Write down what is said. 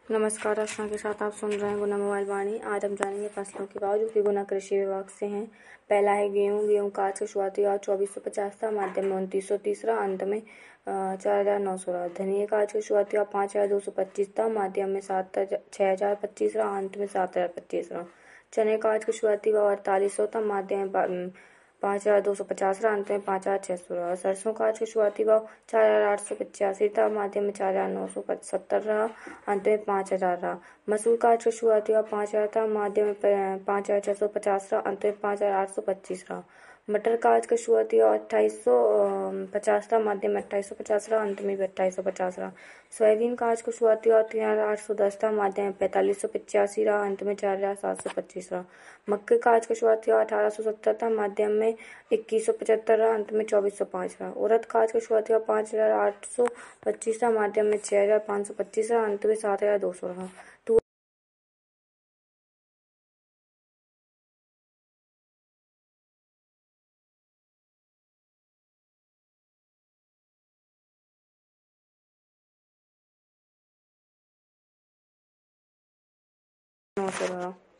नमस्कार, रचना के साथ आप सुन रहे हैं गुना मोबाइल वाणी। आज हम जानेंगे फसलों के भाव जो कि गुना कृषि विभाग से हैं। पहला है गेहूं का आज का शुरुआती भाव 2450 था, माध्यम में 2930 रहा, अंत में 4900 रहा। धनिया का आज का शुरुआती भाव 5225 था, माध्यम में 6025 रहा, अंत में 7025 रहा। चने का आज का शुरुआती भाव 4800 था, माध्यम में 5250 रहा, अंत में 5600 रहा। सरसों का आज का शुरुआती भाव 4885 था, माध्यम में 4970 रहा, अंत में 5000 रहा। मसूर का आज का शुरुआती भाव 5000 था, माध्यम में 5650 रहा, अंत में 5825 रहा। मटर का आज का शुरुआती भाव 2850 था, माध्यम में 2850 रहा, अंत में भी 2850 रहा। सोयाबीन का आज का शुरुआती भाव 3810 था, माध्यम में 4585 रहा, अंत में 4725 रहा। मक्के का आज का शुरुआती भाव 1870 था, माध्यम में 2175 रहा, अंत में 2405 रहा। उड़द का आज का शुरुआती भाव 5825 था, माध्यम में 6525 रहा, अंत में 7200 रहा। नौ सौ रहा।